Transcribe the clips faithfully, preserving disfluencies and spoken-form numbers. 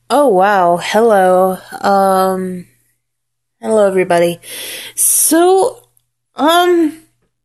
Oh wow, hello. Um hello everybody. So, um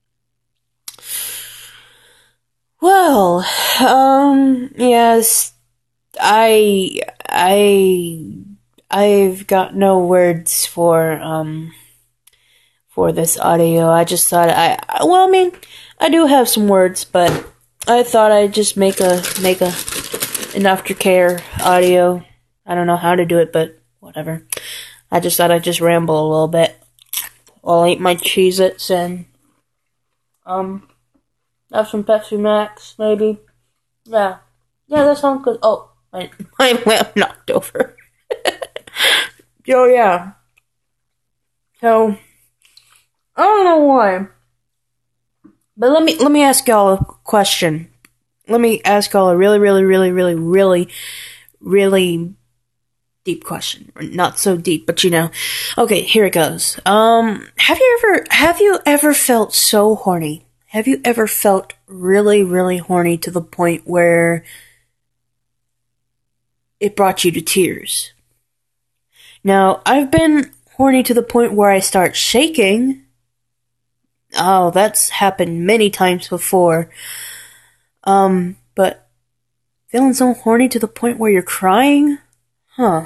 well, um yes, I I I've got no words for um for this audio. I just thought I well, I mean, I do have some words, but I thought I'd just make a make a an aftercare audio. I don't know how to do it, but whatever. I just thought I'd just ramble a little bit. I'll eat my Cheez-Its and, um, have some Pepsi Max, maybe. Yeah. Yeah, that sounds good. Oh, my, my lamp knocked over. So, yeah. So, I don't know why. But let me, let me ask y'all a question. Let me ask y'all a really, really, really, really, really, really deep question. Not so deep, but you know. Okay, here it goes. Um, have you ever, have you ever felt so horny? Have you ever felt really, really horny to the point where it brought you to tears? Now, I've been horny to the point where I start shaking. Oh, that's happened many times before. Um, but feeling so horny to the point where you're crying? Huh.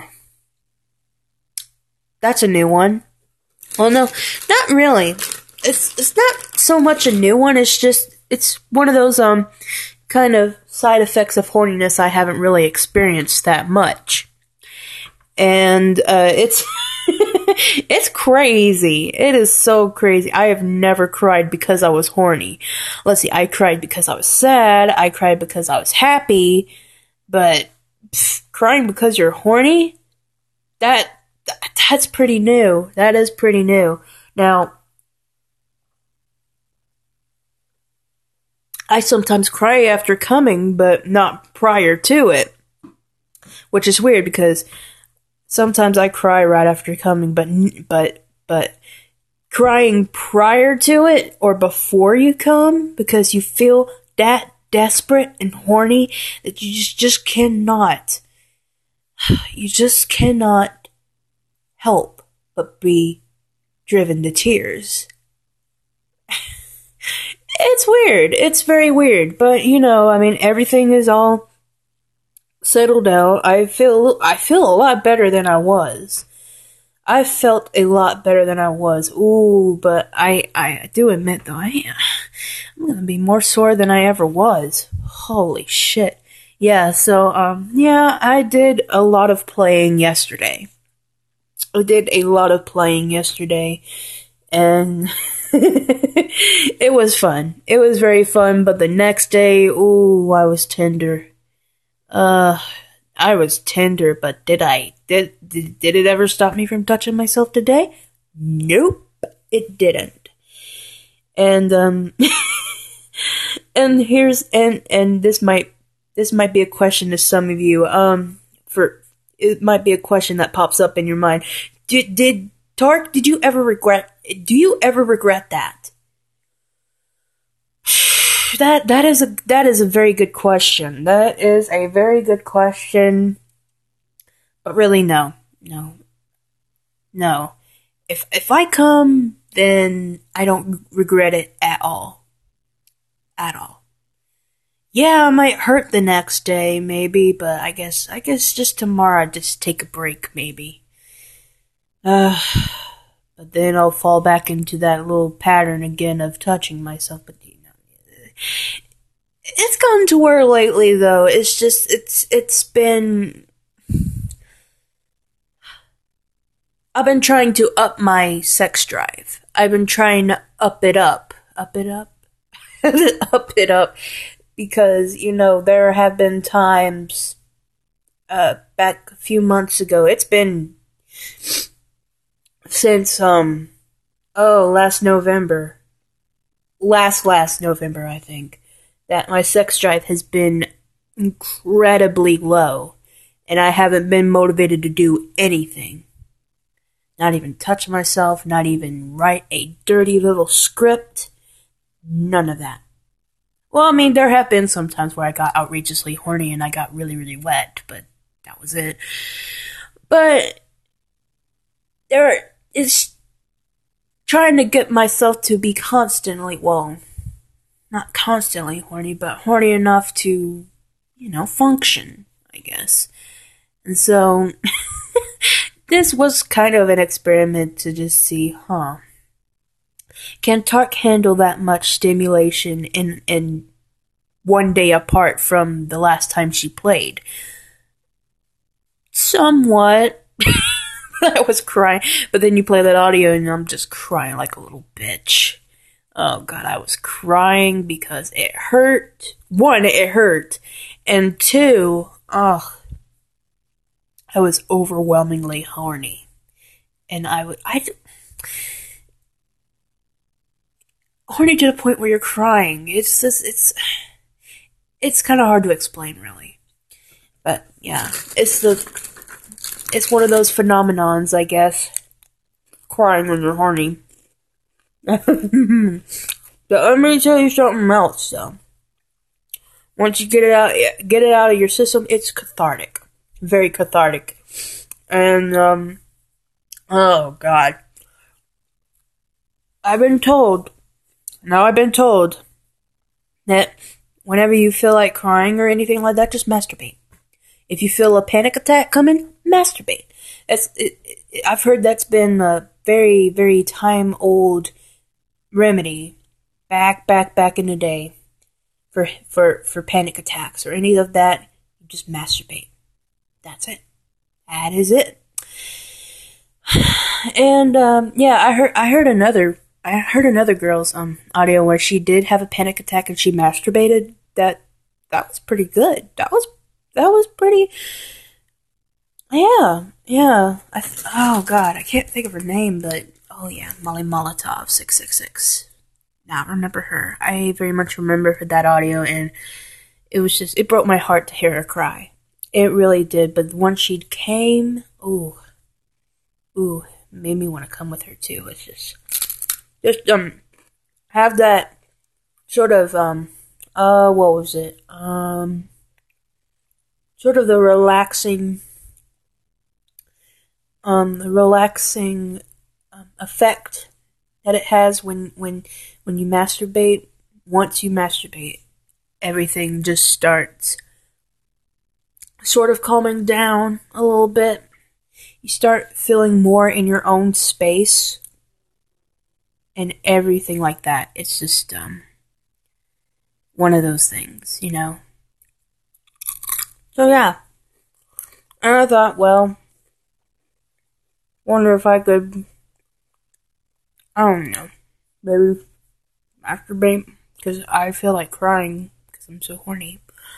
That's a new one. Well, no, not really. It's it's not so much a new one. It's just it's one of those um kind of side effects of horniness I haven't really experienced that much, and uh, it's it's crazy. It is so crazy. I have never cried because I was horny. Let's see, I cried because I was sad. I cried because I was happy, but pff, crying because you're horny, that that's pretty new. That is pretty new. Now, I sometimes cry after coming, but not prior to it. Which is weird because sometimes I cry right after coming, but but but crying prior to it or before you come because you feel that desperate and horny that you just, just cannot you just cannot help but be driven to tears. It's weird. It's very weird. But, you know, I mean, everything is all settled down. I feel, I feel a lot better than I was. I felt a lot better than I was. Ooh, but I, I do admit though, I, I'm gonna be more sore than I ever was. Holy shit. Yeah, so, um, yeah, I did a lot of playing yesterday. I did a lot of playing yesterday, and it was fun. It was very fun, but the next day, ooh, I was tender. Uh, I was tender, but did I, did, did, did it ever stop me from touching myself today? Nope, it didn't. And, um, and here's, and, and this might, this might be a question to some of you, um, for, it might be a question that pops up in your mind. Did, did, Tark, did you ever regret, do you ever regret that? That, that is a, that is a very good question. That is a very good question. But really, no. No. No. If, if I come, then I don't regret it at all. At all. Yeah, I might hurt the next day, maybe, but I guess, I guess just tomorrow I'd just take a break, maybe. Uh, but then I'll fall back into that little pattern again of touching myself. But you know, it's gotten to where lately, though. It's just it's it's been. I've been trying to up my sex drive. I've been trying to up it up, up it up, up it up, because you know there have been times, uh, back a few months ago. It's been. Since, um, oh, last November, last, last November, I think, that my sex drive has been incredibly low, and I haven't been motivated to do anything. Not even touch myself, not even write a dirty little script, none of that. Well, I mean, there have been some times where I got outrageously horny and I got really, really wet, but that was it. But there is trying to get myself to be constantly, well, not constantly horny, but horny enough to, you know, function, I guess. And so, this was kind of an experiment to just see, huh, can Tark handle that much stimulation in, in one day apart from the last time she played? Somewhat. I was crying, but then you play that audio and I'm just crying like a little bitch. Oh god, I was crying because it hurt. One, it hurt. And two, oh, I was overwhelmingly horny. And I would, I, horny to the point where you're crying. It's just, it's, it's kind of hard to explain, really. But, yeah, it's the, it's one of those phenomenons, I guess. Crying when you're horny. But let me tell you something else, though. Once you get it out, get it out of your system, it's cathartic. Very cathartic. And, um, oh, God. I've been told, now I've been told, that whenever you feel like crying or anything like that, just masturbate. If you feel a panic attack coming, masturbate. That's, it, it, I've heard that's been a very, very time-old remedy back, back, back in the day for, for, for panic attacks or any of that. Just masturbate. That's it. That is it. And, um, yeah, I heard, I heard another, I heard another girl's, um, audio where she did have a panic attack and she masturbated. That, that was pretty good. That was, that was pretty, yeah, yeah. I, oh god, I can't think of her name, but, oh yeah, Molly Molotov, six six six. Now, remember her. I very much remember that audio, and it was just, it broke my heart to hear her cry. It really did, but once she came, ooh, ooh, made me want to come with her too. It's just, just, um, have that sort of, um, uh, what was it? Um, sort of the relaxing, um, the relaxing um, effect that it has when, when, when you masturbate. Once you masturbate, everything just starts sort of calming down a little bit. You start feeling more in your own space and everything like that. It's just um one of those things, you know. So yeah. And I thought, well, wonder if I could, I don't know, maybe masturbate, because I feel like crying because I'm so horny.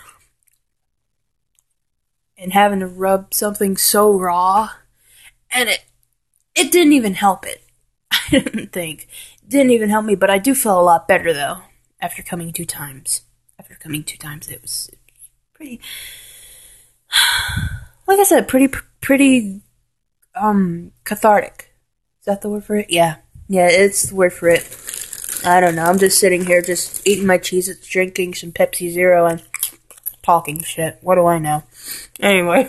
And having to rub something so raw, and it it didn't even help it. I didn't think. It didn't even help me, but I do feel a lot better, though, after coming two times. After coming two times, it was pretty, like I said, pretty, pretty, um, cathartic. Is that the word for it? Yeah. Yeah, it's the word for it. I don't know, I'm just sitting here, just eating my Cheez-Its, drinking some Pepsi Zero, and talking shit. What do I know? Anyway.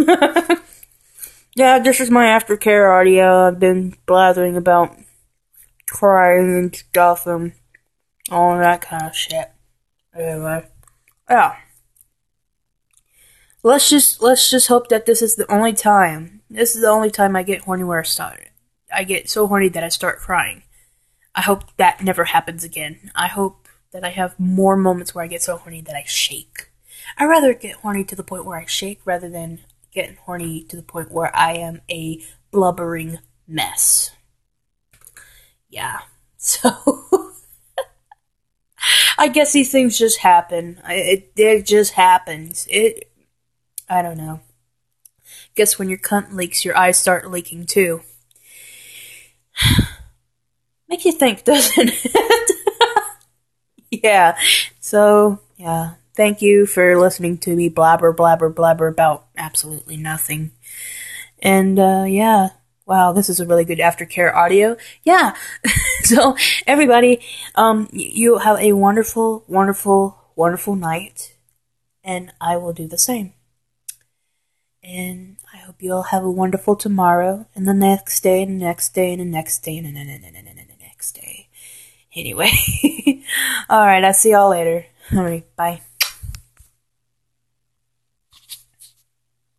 Yeah, this is my aftercare audio. I've been blathering about crying and stuff and all that kind of shit. Anyway. Yeah. Let's just, let's just hope that this is the only time. This is the only time I get horny where I start. I get so horny that I start crying. I hope that never happens again. I hope that I have more moments where I get so horny that I shake. I'd rather get horny to the point where I shake rather than getting horny to the point where I am a blubbering mess. Yeah. So, I guess these things just happen. It, it just happens. It, I don't know. Guess when your cunt leaks, your eyes start leaking too. Make you think, doesn't it? Yeah. So, yeah. Thank you for listening to me blabber, blabber, blabber about absolutely nothing. And, uh, yeah. Wow, this is a really good aftercare audio. Yeah. So, everybody, um, you have a wonderful, wonderful, wonderful night. And I will do the same. And I hope you all have a wonderful tomorrow, and the next day, and the next day, and the next day, and the next day. Anyway. Alright, I'll see y'all later. Alright, bye.